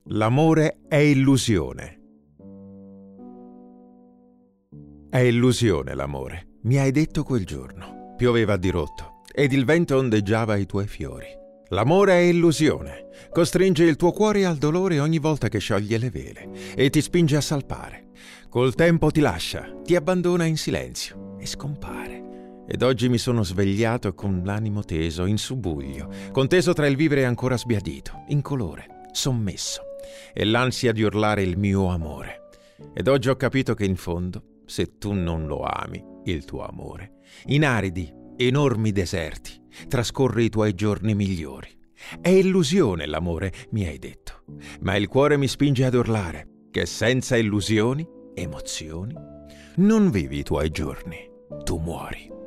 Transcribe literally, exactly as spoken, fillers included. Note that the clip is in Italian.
L'amore è illusione. È illusione l'amore, mi hai detto quel giorno. Pioveva a dirotto ed il vento ondeggiava i tuoi fiori. L'amore è illusione, costringe il tuo cuore al dolore ogni volta che scioglie le vele e ti spinge a salpare. Col tempo ti lascia, ti abbandona in silenzio e scompare. Ed oggi mi sono svegliato con l'animo teso, in subbuglio, conteso tra il vivere ancora sbiadito, incolore, sommesso, e l'ansia di urlare il mio amore. Ed oggi ho capito che in fondo, se tu non lo ami, il tuo amore, in aridi, enormi deserti, trascorri i tuoi giorni migliori. È illusione l'amore, mi hai detto, ma il cuore mi spinge ad urlare che senza illusioni, emozioni, non vivi i tuoi giorni, tu muori.